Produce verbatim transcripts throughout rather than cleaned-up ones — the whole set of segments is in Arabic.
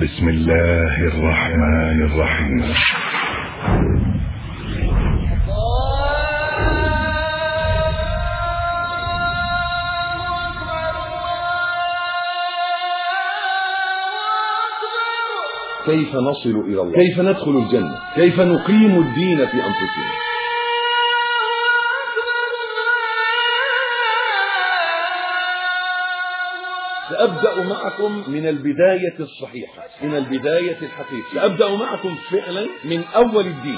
بسم الله الرحمن الرحيم. كيف نصل إلى الله؟ كيف ندخل الجنة؟ كيف نقيم الدين في أنفسنا؟ سأبدأ معكم من البداية الصحيحة، من البداية الحقيقية. سأبدأ معكم فعلا من أول الدين.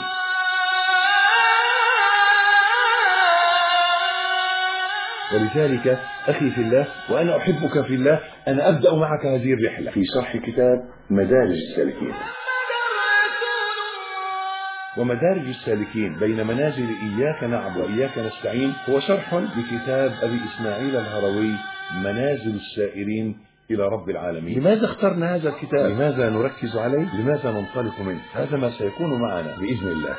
ولذلك أخي في الله وأنا أحبك في الله، أنا أبدأ معك هذه الرحلة في شرح كتاب مدارج السالكين. ومدارج السالكين بين منازل إياك نعبد وإياك نستعين هو شرح لكتاب أبي إسماعيل الهروي منازل السائرين إلى رب العالمين. لماذا اخترنا هذا الكتاب؟ لماذا نركز عليه؟ لماذا ننطلق منه؟ هذا ما سيكون معنا بإذن الله.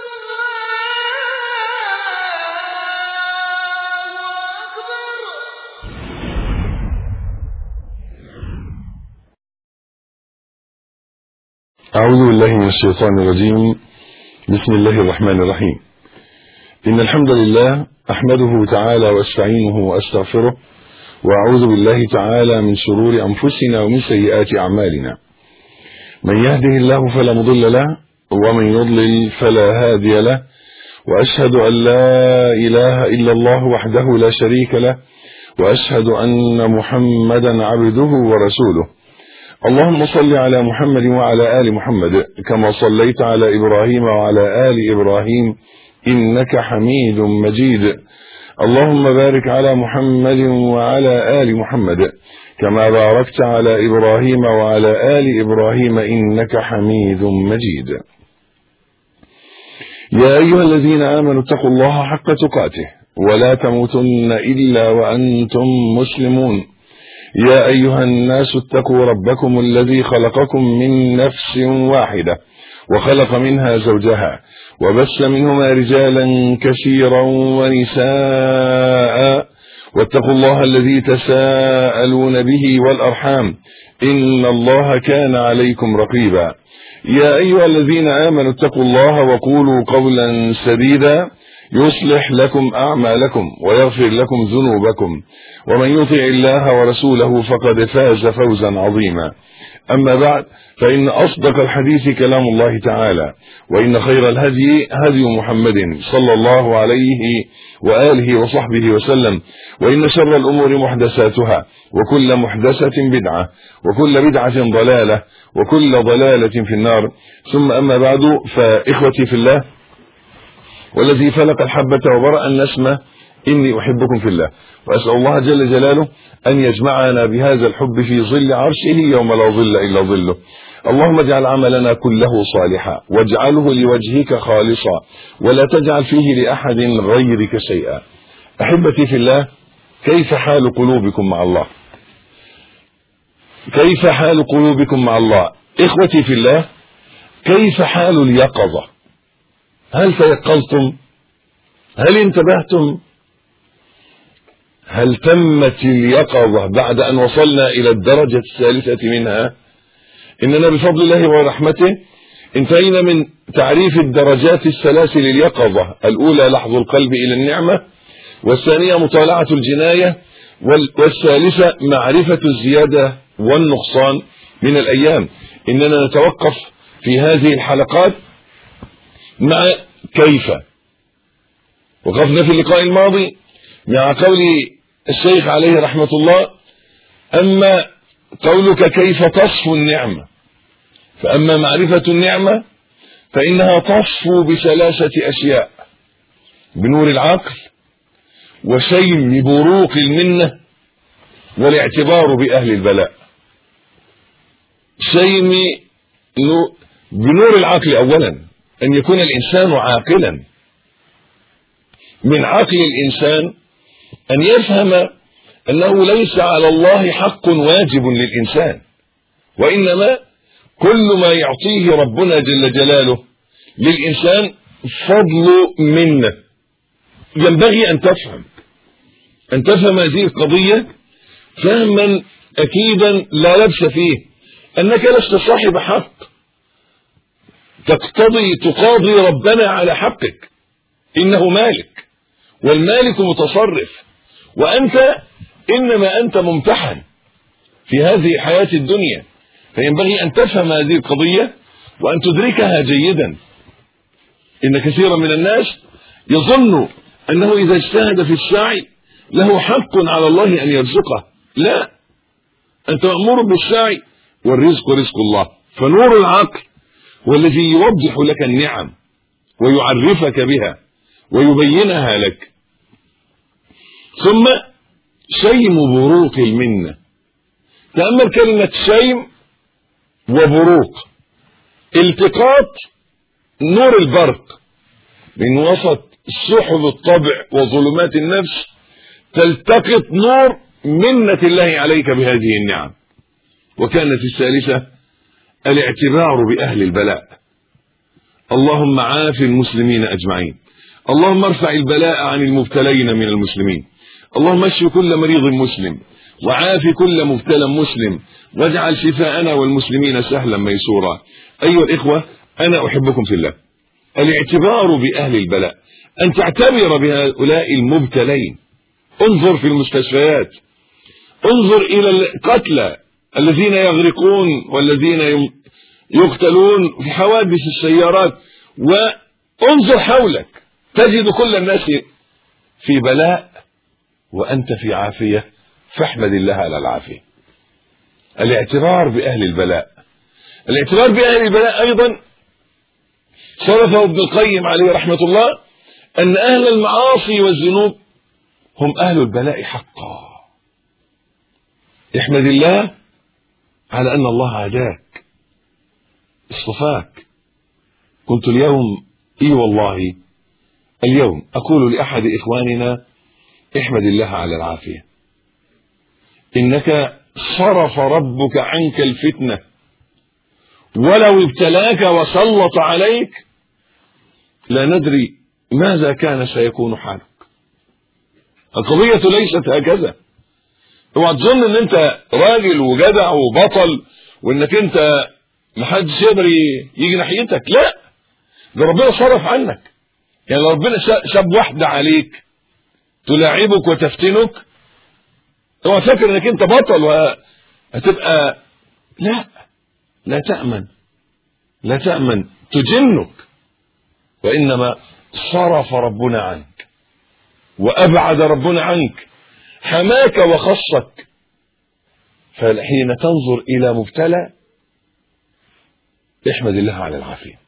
أعوذ بالله من الشيطان الرجيم. بسم الله الرحمن الرحيم. إن الحمد لله أحمده تعالى وأستعينه وأستغفره، وأعوذ بالله تعالى من شرور أنفسنا ومن سيئات أعمالنا. من يهده الله فلا مضل له، ومن يضلل فلا هادي له، وأشهد أن لا إله إلا الله وحده لا شريك له، وأشهد أن محمدا عبده ورسوله. اللهم صل على محمد وعلى آل محمد كما صليت على إبراهيم وعلى آل إبراهيم إنك حميد مجيد. اللهم بارك على محمد وعلى آل محمد كما باركت على إبراهيم وعلى آل إبراهيم إنك حميد مجيد. يا أيها الذين آمنوا اتقوا الله حق تقاته ولا تموتن إلا وأنتم مسلمون. يا أيها الناس اتقوا ربكم الذي خلقكم من نفس واحدة وخلق منها زوجها وبث منهما رجالا كثيرا ونساء، واتقوا الله الذي تساءلون به والأرحام إن الله كان عليكم رقيبا. يا أيها الذين آمنوا اتقوا الله وقولوا قولا سديدا يصلح لكم أعمالكم ويغفر لكم ذنوبكم، ومن يطع الله ورسوله فقد فاز فوزا عظيما. أما بعد، فإن أصدق الحديث كلام الله تعالى، وإن خير الهدي هدي محمد صلى الله عليه وآله وصحبه وسلم، وإن شر الأمور محدثاتها، وكل محدثة بدعة، وكل بدعة ضلالة، وكل ضلالة في النار. ثم أما بعد، فإخوتي في الله والذي فلق الحبة وبرأ النسمة، إني أحبكم في الله، وأسأل الله جل جلاله أن يجمعنا بهذا الحب في ظل عرشه يوم لا ظل إلا ظله. اللهم اجعل عملنا كله صالحا، واجعله لوجهك خالصا، ولا تجعل فيه لأحد غيرك شيئا. أحبتي في الله، كيف حال قلوبكم مع الله؟ كيف حال قلوبكم مع الله؟ إخوتي في الله، كيف حال اليقظة؟ هل تيقظتم؟ هل انتبهتم؟ هل تمت اليقظة بعد أن وصلنا إلى الدرجة الثالثة منها؟ إننا بفضل الله ورحمته انتهينا من تعريف الدرجات الثلاث لليقظة. الأولى لحظ القلب إلى النعمة، والثانية مطالعة الجناية، والثالثة معرفة الزيادة والنقصان من الأيام. إننا نتوقف في هذه الحلقات مع كيف. وقفنا في اللقاء الماضي مع قول الشيخ عليه رحمة الله: أما قولك كيف تصفو النعمة، فأما معرفة النعمة فإنها تصفو بثلاثة أشياء: بنور العقل، وشيم بروق المنة، والاعتبار بأهل البلاء. شيم بنور العقل أولا، أن يكون الإنسان عاقلا. من عقل الإنسان أن يفهم أنه ليس على الله حق واجب للإنسان، وإنما كل ما يعطيه ربنا جل جلاله للإنسان فضل منه. ينبغي أن تفهم أن تفهم هذه القضية فهما أكيدا لا لبس فيه. أنك لست صاحب حق تقتضي تقاضي ربنا على حقك، إنه مالك والمالك متصرف، وأنت إنما أنت ممتحن في هذه الحياة الدنيا، فينبغي أن تفهم هذه القضية وأن تدركها جيدا. إن كثيرا من الناس يظن أنه إذا اجتهد في السعي له حق على الله أن يرزقه. لا، أنت مأمور بالسعي والرزق رزق الله. فنور العقل هو الذي يوضح لك النعم ويعرفك بها ويبينها لك. ثم شيم بروق المنة. تأمل كلمة شيم وبروق، التقاط نور البرق من وسط سحب الطبع وظلمات النفس، تلتقط نور منة الله عليك بهذه النعم. وكانت الثالثة الاعتبار بأهل البلاء. اللهم عاف المسلمين أجمعين، اللهم ارفع البلاء عن المبتلين من المسلمين، اللهم اشف كل مريض مسلم وعاف كل مبتلى مسلم، واجعل شفاءنا والمسلمين سهلا ميسورا. أيها الإخوة، أنا أحبكم في الله. الاعتبار بأهل البلاء، أن تعتبر بهؤلاء المبتلين. انظر في المستشفيات، انظر إلى القتلى الذين يغرقون والذين يقتلون في حوادث السيارات، وانظر حولك تجد كل الناس في بلاء وأنت في عافية، فاحمد الله على العافية. الاعتبار بأهل البلاء. الاعتبار بأهل البلاء أيضا صرفه ابن القيم عليه رحمة الله أن أهل المعاصي والذنوب هم أهل البلاء حقا. احمد الله على أن الله هداك اصطفاك. قلت اليوم إي والله اليوم أقول لأحد إخواننا احمد الله على العافية، إنك صرف ربك عنك الفتنة، ولو ابتلاك وسلط عليك لا ندري ماذا كان سيكون حالك. القضية ليست هكذا. اوعى تظن ان انت راجل وجدع وبطل وانك انت محدش يقدر يجي ناحيتك. لا، ده ربنا صرف عنك. يعني لو ربنا شاب واحدة عليك تلاعبك وتفتنك، اوعى تفكر انك انت بطل وهتبقى. لا، لا تأمن، لا تأمن، تجنك. وإنما صرف ربنا عنك وأبعد ربنا عنك، حماك وخصك. فحين تنظر إلى مبتلى احمد الله على العافية.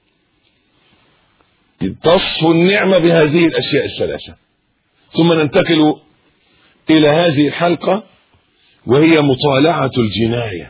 تصفو النعمة بهذه الأشياء الثلاثة. ثم ننتقل إلى هذه الحلقة وهي مطالعة الجناية.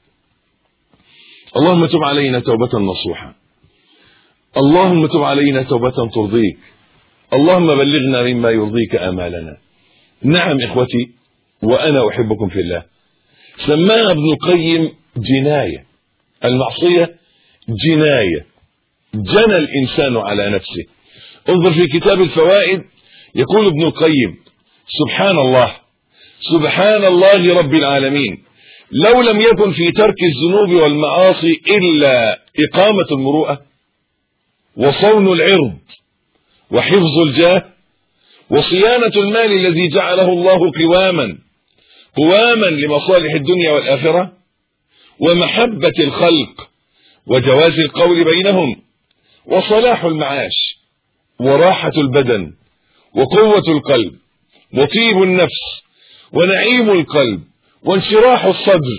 اللهم تب علينا توبة نصوحة، اللهم تب علينا توبة ترضيك، اللهم بلغنا مما يرضيك آمالنا. نعم إخوتي، وأنا أحبكم في الله، سماها ابن القيم جناية. المعصية جناية، جنى الإنسان على نفسه. انظر في كتاب الفوائد، يقول ابن القيم: سبحان الله، سبحان الله رب العالمين، لو لم يكن في ترك الذنوب والمعاصي إلا إقامة المروءة وصون العرض وحفظ الجاه وصيانة المال الذي جعله الله قواما قواما لمصالح الدنيا والآخرة، ومحبة الخلق وجواز القول بينهم وصلاح المعاش وراحة البدن وقوة القلب وطيب النفس ونعيم القلب وانشراح الصدر،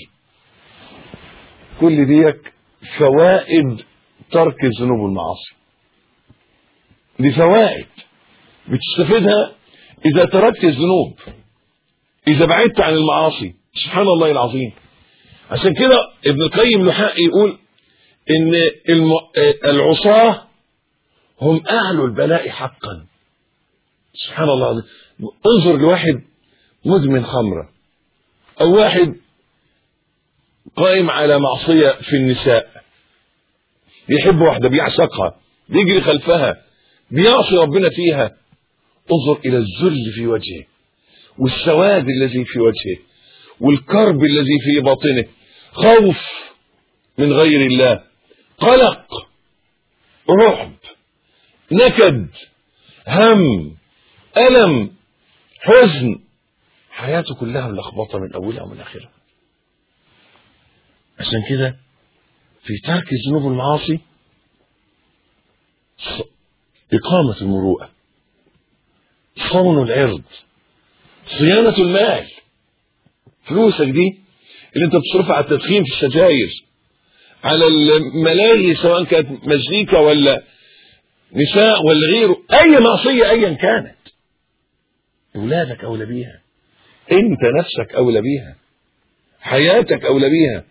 كل ديك فوائد ترك الذنوب والمعاصي. دي فوائد بتستفيدها إذا تركت الذنوب، إذا بعدت عن المعاصي. سبحان الله العظيم. عشان كده ابن القيم له حق يقول إن العصاة هم أهل البلاء حقا. سبحان الله العظيم. انظر لواحد مدمن خمرة، أو واحد قائم على معصية في النساء، بيحب واحدة بيعشقها، بيجري خلفها، بيعصي ربنا فيها. انظر إلى الذل في وجهه والسواد الذي في وجهه والكرب الذي في باطنه، خوف من غير الله، قلق، رعب، نكد، هم، ألم، حزن، حياته كلها ملخبطة من أولها ومن آخرها. عشان كده في ترك الذنوب والمعاصي إقامة المروءة، صون العرض، صيانة المال. فلوسك دي اللي انت بتصرفها على التدخين في السجاير، على الملاهي سواء كانت مزيكا ولا نساء ولا غيره، اي معصية ايا كانت، اولادك اولى بيها، انت نفسك اولى بيها، حياتك اولى بيها.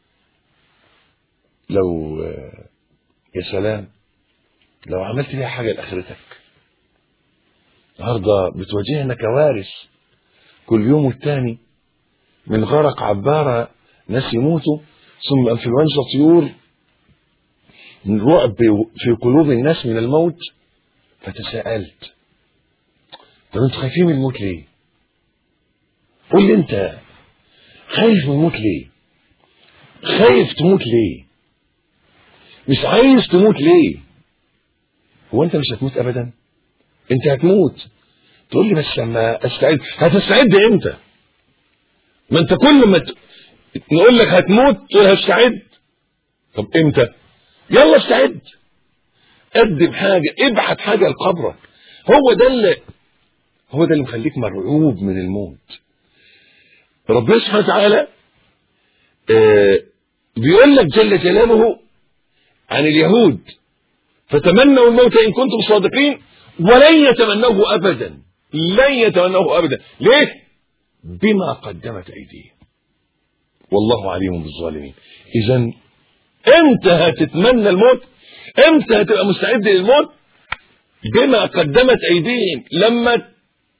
لو يا سلام لو عملت بيها حاجة لاخرتك. النهارده بتواجهنا كوارث كل يوم والتاني، من غرق عبارة ناس يموتوا، ثم انفلونزا طيور، من رعب في قلوب الناس من الموت. فتساءلت، طب انتوا خايفين من الموت ليه؟ قول لي انت خايف من الموت ليه؟ خايف تموت ليه؟ مش عايز تموت ليه؟ هو انت مش هتموت ابدا؟ انت هتموت. تقول لي بس لما استعد. هتستعد امتى؟ ما انت كل ما ت... نقول لك هتموت تقول هستعد. طب امتى؟ يلا استعد، قدم حاجه، ابعت حاجه لقبرك. هو ده اللي هو ده اللي مخليك مرعوب من الموت. ربنا سبحانه وتعالى آه بيقول لك جل جلاله عن اليهود: فتمنوا الموت ان كنتم صادقين ولن يتمنوه ابدا. لن يتمنوه ابدا. ليه؟ بما قدمت ايديهم والله عليم بالظالمين. اذا امتى هتتمنى الموت؟ امتى هتبقى مستعد للموت؟ بما قدمت ايديهم. لما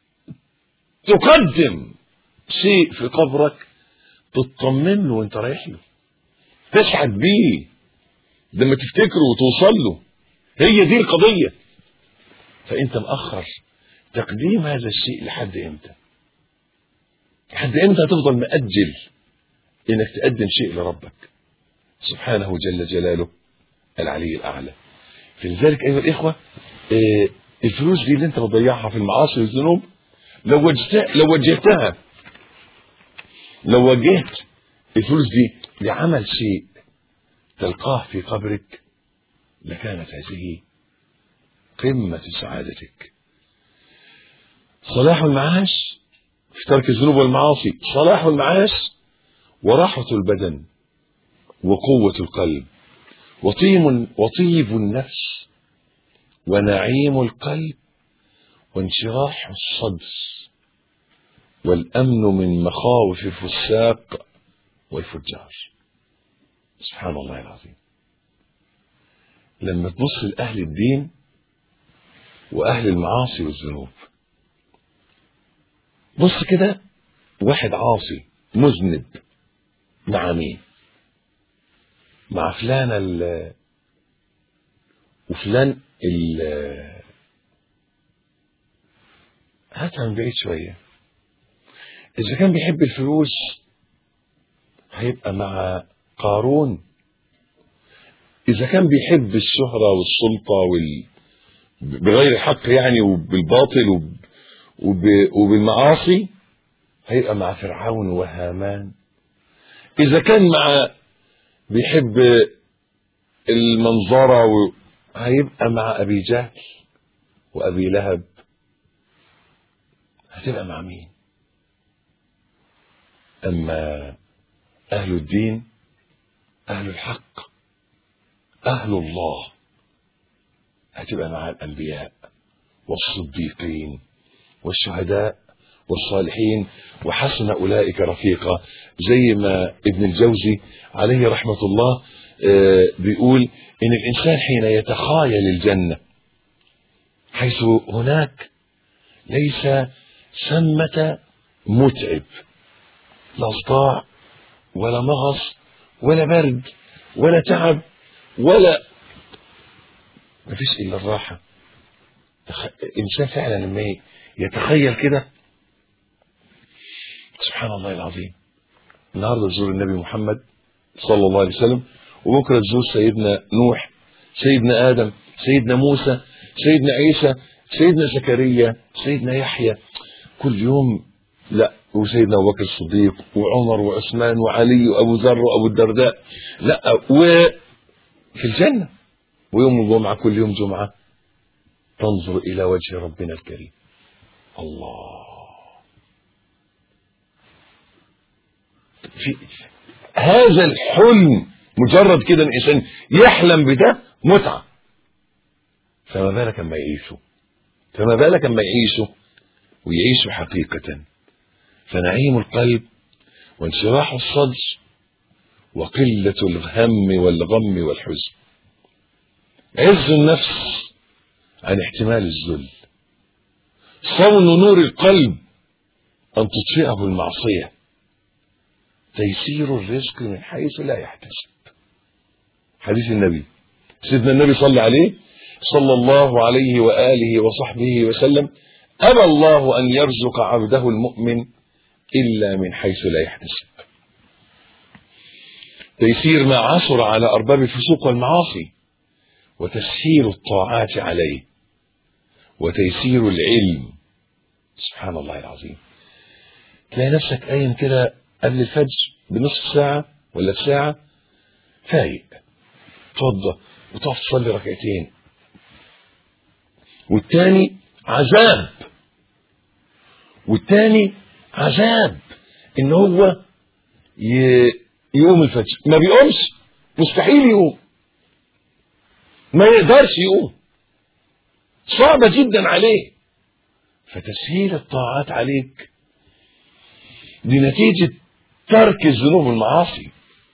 تقدم شيء في قبرك تطمن له وانت رايح له، تسعد بيه لما تفتكره وتوصل له. هي دي القضية. فانت مأخر تقديم هذا الشيء لحد امتى؟ لحد امتى هتفضل مأجل انك تقدم شيء لربك سبحانه جل جلاله العلي الاعلى؟ فلذلك ايها الاخوة، اه الفلوس دي اللي انت بتضيعها في المعاصي والذنوب، لو وجهتها لو وجهتها لو وجهت الفلوس دي لعمل شيء تلقاه في قبرك لكانت هذه قمة سعادتك. صلاح المعاش في ترك الذنوب والمعاصي، صلاح المعاش وراحة البدن وقوة القلب وطيب وطيب النفس ونعيم القلب وانشراح الصدر والأمن من مخاوف الفساق والفجار. سبحان الله العظيم. لما تبص لأهل الدين وأهل المعاصي والذنوب، بص كده، واحد عاصي مذنب مع مين؟ مع فلان ال وفلان ال هاتها من بعيد شوية. إذا كان بيحب الفلوس هيبقى مع قارون. إذا كان بيحب الشهرة والسلطة وال... بغير حق يعني وبالباطل وب... وب... وبالمعاصي هيبقى مع فرعون وهامان. إذا كان مع بيحب المنظرة و... هيبقى مع أبي جهل وأبي لهب. هتبقى مع مين؟ أما أهل الدين، أهل الحق، أهل الله، هتبقى مع الأنبياء والصديقين والشهداء والصالحين وحسن أولئك رفيقا. زي ما ابن الجوزي عليه رحمة الله بيقول إن الإنسان حين يتخايل الجنة حيث هناك ليس ثمة متعب، لا صداع ولا مغص ولا برد ولا تعب ولا مفيش إلا الراحة. الإنسان فعلا لما يتخيل كده سبحان الله العظيم. النهارده زور النبي محمد صلى الله عليه وسلم وبكرة تزور سيدنا نوح، سيدنا آدم، سيدنا موسى، سيدنا عيسى، سيدنا زكريا، سيدنا يحيى، كل يوم لا، وسيدنا أبو بكر الصديق وعمر وعثمان وعلي وأبو ذر وأبو الدرداء، لا، وفي الجنة. ويوم الجمعة كل يوم جمعة تنظر إلى وجه ربنا الكريم. الله، في هذا الحلم مجرد كده الإنسان يحلم بده متعة، فما بالك اما يعيشه، فما بالك اما يعيشه ويعيشه حقيقة. فنعيم القلب وانشراح الصدر وقلة الهم والغم والحزن، عز النفس عن احتمال الذل، صون نور القلب أن تطفئه المعصية، تيسير الرزق من حيث لا يحتسب. حديث النبي، سيدنا النبي صلى عليه صلى الله عليه وآله وصحبه وسلم: أبى الله أن يرزق عبده المؤمن إلا من حيث لا يحتسب. تيسير ما عثر على أرباب الفسوق والمعاصي، وتسهيل الطاعات عليه، وتيسير العلم. سبحان الله العظيم، تلاقي نفسك قايم كده قبل الفجر بنصف ساعة ولا بساعة فايق، توضى وتقف تصلي ركعتين، والتاني عذاب، والتاني عذاب ان هو يقوم الفجر، ما بيقومش، مستحيل يقوم، ما يقدرش يقوم، صعبة جدا عليه. فتسهيل الطاعات عليك دي نتيجة ترك الذنوب والمعاصي.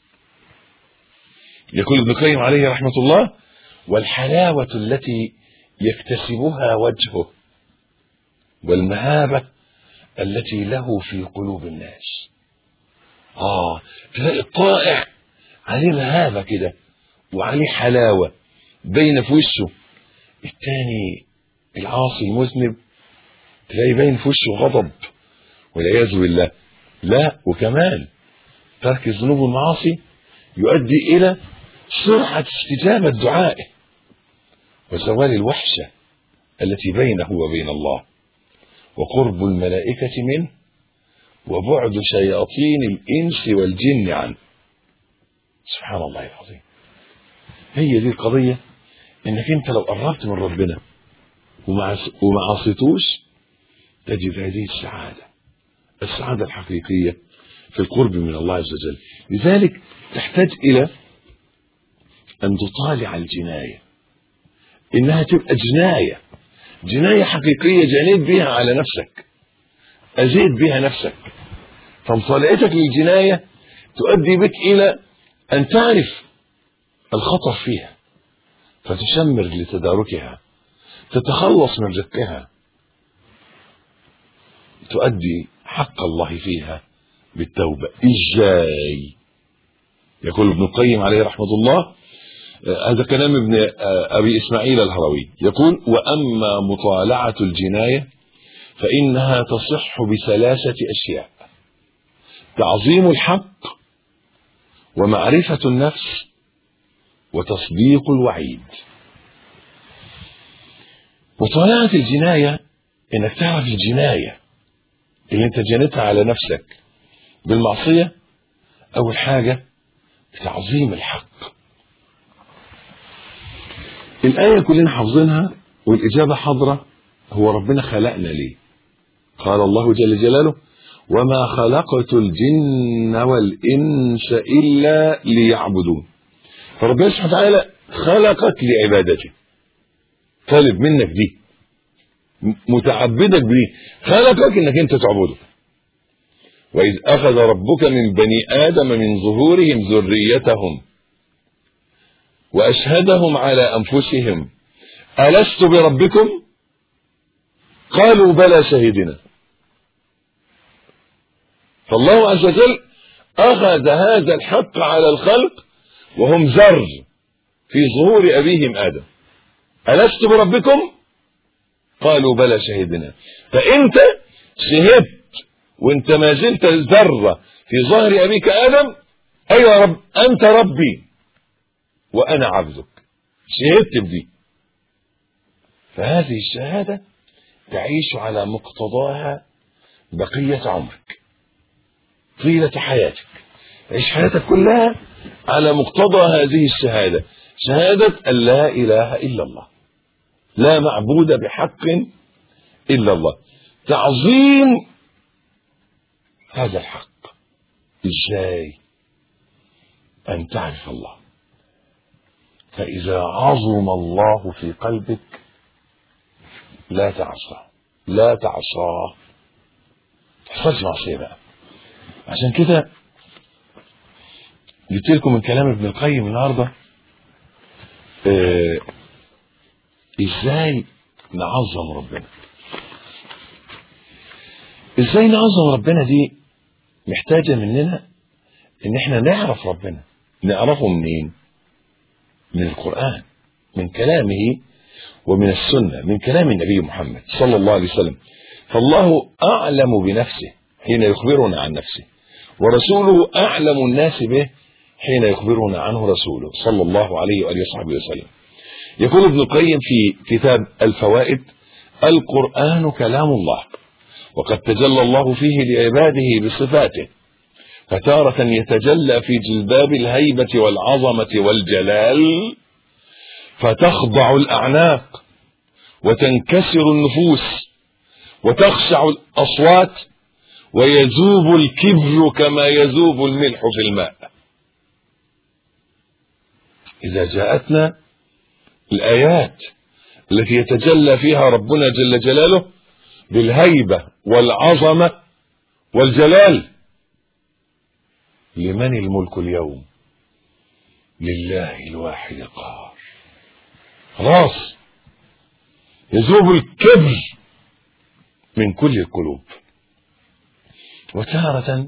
يقول ابن القيم عليه رحمة الله: والحلاوة التي يكتسبها وجهه، والمهابة التي له في قلوب الناس. آه تلاقي الطائع عليه مهابة كده وعليه حلاوة بين في وشه، الثاني العاصي المذنب تلاقي بين في وشه غضب والعياذ بالله. لا، وكمان ترك الذنوب والمعاصي يؤدي إلى سرعة استجابة دعائه وزوال الوحشة التي بينه وبين الله، وقرب الملائكة منه، وبعد شياطين الإنس والجن عنه. سبحان الله العظيم. هي دي القضية، إنك أنت لو قربت من ربنا وما عصيتوش تجد هذه السعادة، السعادة الحقيقية في القرب من الله عز وجل. لذلك تحتاج إلى أن تطالع الجناية، إنها تبقى جناية، جناية حقيقية جنيت بها على نفسك، أزيد بها نفسك. فمطالعتك للجناية تؤدي بك إلى أن تعرف الخطر فيها فتشمر لتداركها، تتخلص من رقها، تؤدي حق الله فيها بالتوبة. إزاي؟ يقول ابن القيم عليه رحمة الله، هذا كلام ابن أبي إسماعيل الهروي، يقول: وأما مطالعة الجناية فإنها تصح بثلاثة أشياء: تعظيم الحق، ومعرفة النفس، وتصديق الوعيد. مطالعة الجناية إنك تعرف الجناية اللي انت جنتها على نفسك بالمعصية. أول حاجة تعظيم الحق. الآية كلنا حافظينها والإجابة حاضرة، هو ربنا خلقنا ليه؟ قال الله جل جلاله: وما خلقت الجن والإنس إلا ليعبدون. فربنا سبحانه وتعالى خلقك لعبادته، طالب منك دي، متعبدك دي، خلقك انك انت تعبده. وإذ أخذ ربك من بني آدم من ظهورهم ذريتهم وأشهدهم على أنفسهم ألست بربكم؟ قالوا بلى شهدنا. فالله عز وجل أخذ هذا الحق على الخلق وهم ذر في ظهور أبيهم آدم. ألست بربكم؟ قالوا بلى شهدنا. فأنت شهدت وانت ما زلت ذرة في ظهر أبيك آدم، أيوة رب، أنت ربي، وأنا عبدك، شهدت بدي. فهذه الشهادة تعيش على مقتضاها بقية عمرك، طيلة حياتك، عيش حياتك كلها على مقتضى هذه الشهادة، شهادة أن لا إله إلا الله، لا معبود بحق إلا الله، تعظيم هذا الحق. إزاي؟ أن تعرف الله، فإذا عظم الله في قلبك لا تعصاه، لا تعصاه، تحصلش معصية بقى. عشان كده جبت لكم من كلام ابن القيم النهارده اه ازاي نعظم ربنا. ازاي نعظم ربنا دي محتاجة مننا ان احنا نعرف ربنا. نعرفه منين؟ من القرآن، من كلامه، ومن السنة، من كلام النبي محمد صلى الله عليه وسلم. فالله أعلم بنفسه حين يخبرنا عن نفسه، ورسوله أعلم الناس به حين يخبرنا عنه رسوله صلى الله عليه وآله وصحبه وسلم. يقول ابن القيم في كتاب الفوائد: القرآن كلام الله، وقد تجلى الله فيه لعباده بصفاته، فتارة يتجلى في جلباب الهيبة والعظمة والجلال فتخضع الأعناق وتنكسر النفوس وتخشع الأصوات ويذوب الكبر كما يذوب الملح في الماء. إذا جاءتنا الآيات التي يتجلى فيها ربنا جل جلاله بالهيبة والعظمة والجلال: لمن الملك اليوم؟ لله الواحد القهار. خلاص يذوب الكبر من كل القلوب. وتارة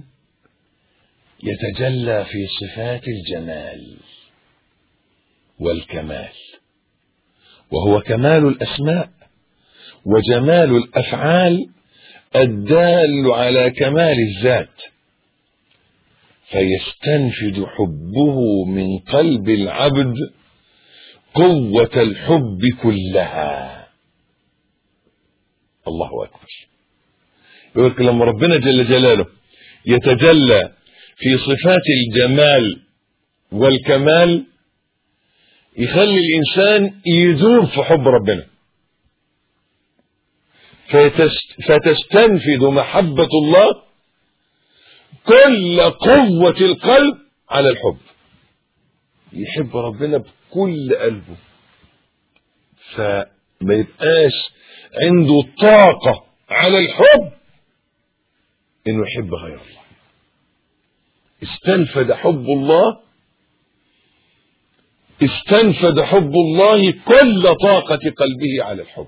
يتجلى في صفات الجمال والكمال، وهو كمال الأسماء وجمال الأفعال الدال على كمال الذات، فيستنفد حبه من قلب العبد قوة الحب كلها. الله أكبر. يقول لما ربنا جل جلاله يتجلى في صفات الجمال والكمال يخلي الإنسان يذوب في حب ربنا، فتستنفد محبة الله كل قوة القلب على الحب. يحب ربنا بكل قلبه، فما يبقاش عنده طاقة على الحب انه يحب غير الله. استنفد حب الله استنفد حب الله كل طاقة قلبه على الحب.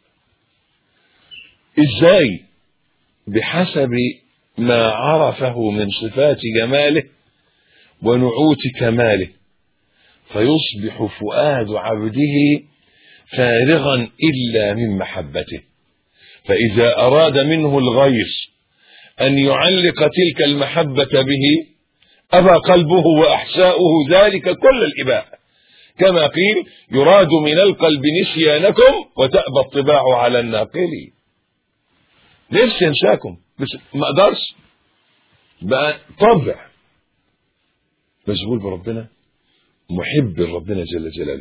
ازاي؟ بحسب ما عرفه من صفات جماله ونعوت كماله، فيصبح فؤاد عبده فارغا إلا من محبته، فإذا أراد منه الغير أن يعلق تلك المحبة به أبى قلبه وأحشاؤه ذلك كل الإباء، كما قيل: يراد من القلب نسيانكم وتأبى الطباع على الناقل. نفسي انساكم بس ما اقدرش، بقى طبع مشغول بربنا، محب لربنا جل جلاله،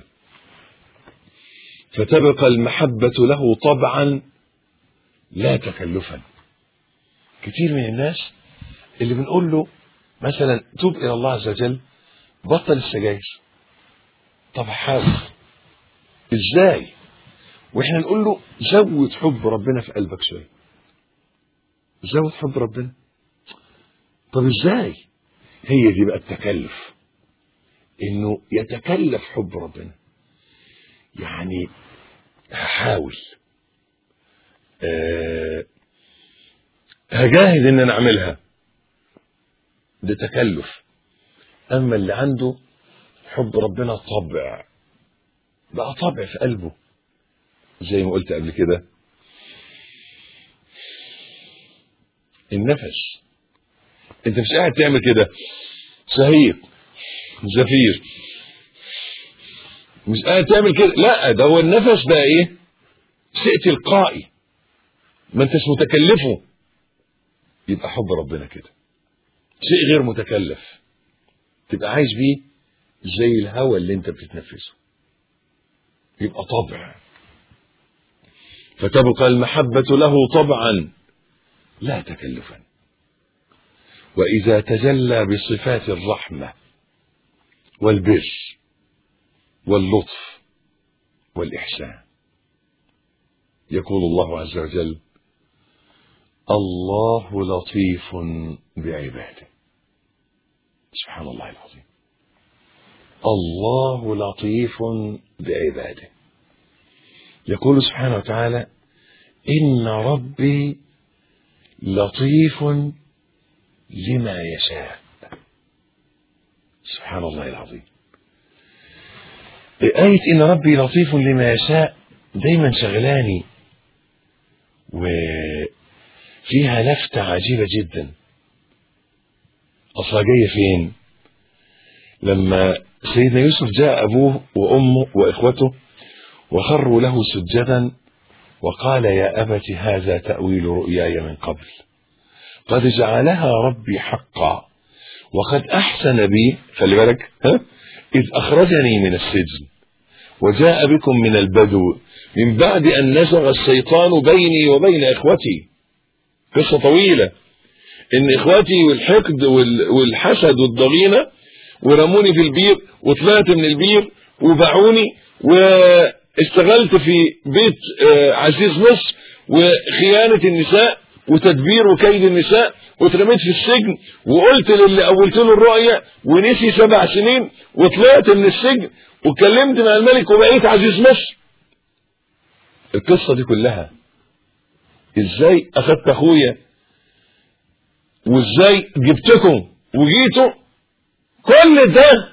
فتبقى المحبة له طبعا لا تكلفا. كتير من الناس اللي بنقول له مثلا توب الى الله عز وجل، بطل السجاير، طب حاول. ازاي؟ واحنا نقول له زود حب ربنا في قلبك شويه، زود حب ربنا. طب ازاي؟ هي دي بقى التكلف، انه يتكلف حب ربنا. يعني هحاول أه هجاهد ان انا اعملها، ده تكلف. اما اللي عنده حب ربنا طبع، بقى طبع في قلبه، زي ما قلت قبل كده النفس. انت مش قاعد تعمل كده شهيق زفير مش قاعد تعمل كده، لا ده هو النفس بقى ايه؟ شيء تلقائي ما انتش متكلفه. يبقى حب ربنا كده شيء غير متكلف، تبقى عايش بيه زي الهواء اللي انت بتتنفسه، يبقى طبع. فتبقى المحبة له طبعا لا تكلفا. وإذا تجلى بصفات الرحمة والبر واللطف والإحسان يقول الله عز وجل: الله لطيف بعباده. سبحان الله العظيم، الله لطيف بعباده. يقول سبحانه وتعالى: إن ربي لطيف لما يشاء. سبحان الله العظيم. آية إن ربي لطيف لما يشاء دايما شغلاني، وفيها لفتة عجيبة جدا. أصلا جاية فين؟ لما سيدنا يوسف جاء أبوه وأمه وإخوته وخروا له سجدا وقال: يا أبت هذا تأويل رؤياي من قبل قد جعلها ربي حقا وقد أحسن بي، خلي بالك، ها؟ إذ أخرجني من السجن وجاء بكم من البدو من بعد أن نزغ الشيطان بيني وبين إخوتي. قصة طويلة، إن إخوتي والحقد والحسد والضغينة ورموني في البير وطلعت من البير وباعوني واشتغلت في بيت عزيز مصر وخيانة النساء وتدبير وكيد النساء واترميت في السجن وقلت للي أولت له الرؤية ونسي سبع سنين وطلعت من السجن واتكلمت مع الملك وبقيت عزيز مصر. القصة دي كلها ازاي اخدت اخويا وازاي جبتكم وجيتوا، كل ده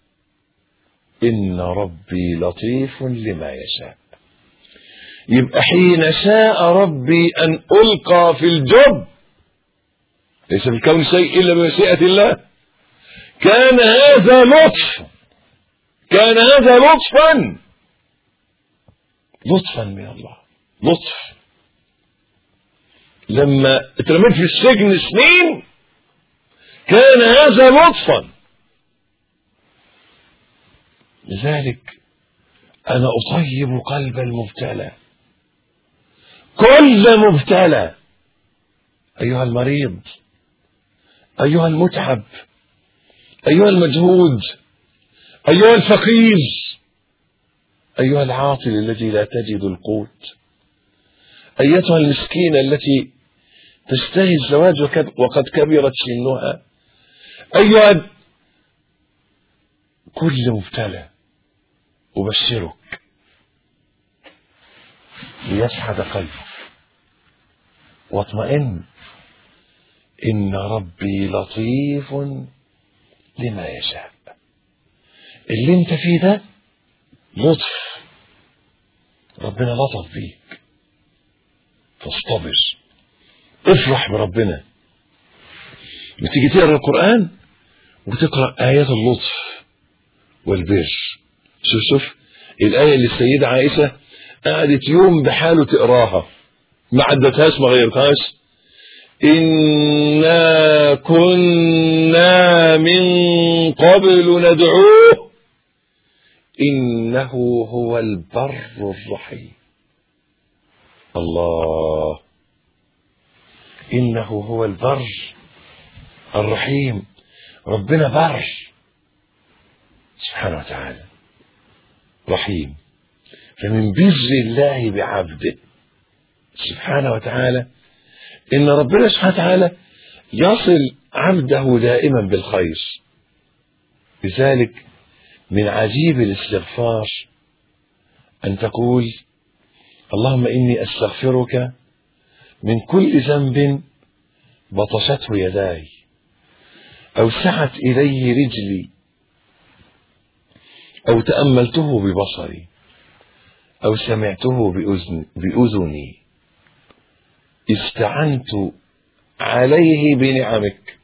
إن ربي لطيف لما يشاء. يبقى حين شاء ربي أن ألقى في الجب، ليس في الكون شيء إلا بمشيئة الله، كان هذا لطف، كان هذا لطفا لطفا من الله، لطف. لما اترميت في السجن سنين كان هذا لطفا. لذلك أنا أطيب قلب المبتلى، كل مبتلى، أيها المريض، أيها المتعب، أيها المجهود، أيها الفقير، أيها العاطل الذي لا تجد القوت، أيتها المسكينة التي تشتهي الزواج وقد كبرت سنها، أيها كل مبتلى أبشرك ليسعد قلبك واطمئن، إن ربي لطيف لما يشاء. اللي انت فيه ده لطف، ربنا لطف بيك، فاصطبر، افرح بربنا. بتيجي تقرأ القرآن وتقرأ آيات اللطف والبر. شوف شوف الآية اللي السيدة عائشة قعدت يوم بحاله تقراها، ما عدتهاش ما غيرتهاش: إنا كنا من قبل ندعوه إنه هو البر الرحيم. الله، إنه هو البر الرحيم. ربنا بر سبحانه وتعالى، رحيم. فمن بر الله بعبده سبحانه وتعالى إن ربنا سبحانه وتعالى يصل عبده دائما بالخير. لذلك من عجيب الاستغفار أن تقول: اللهم إني أستغفرك من كل ذنب بطشته يداي أو سعت إليه رجلي أو تأملته ببصري أو سمعته بأذن بأذني استعنت عليه بنعمك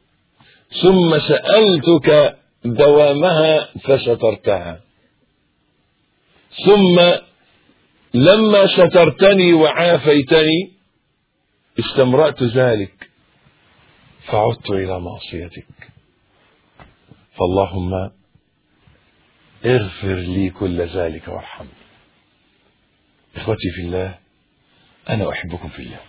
ثم سألتك دوامها فسترتها. ثم لما سترتني وعافيتني استمرأت ذلك فعدت إلى معصيتك. فاللهم اغفر لي كل ذلك وارحمني. إخوتي في الله، أنا أحبكم في الله.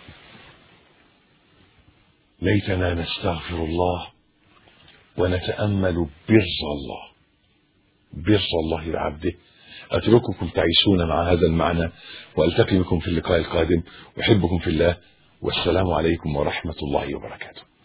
ليتنا نستغفر الله ونتأمل بر الله، بر الله لعبده. أترككم تعيشون مع هذا المعنى، وألتقي بكم في اللقاء القادم. أحبكم في الله، والسلام عليكم ورحمة الله وبركاته.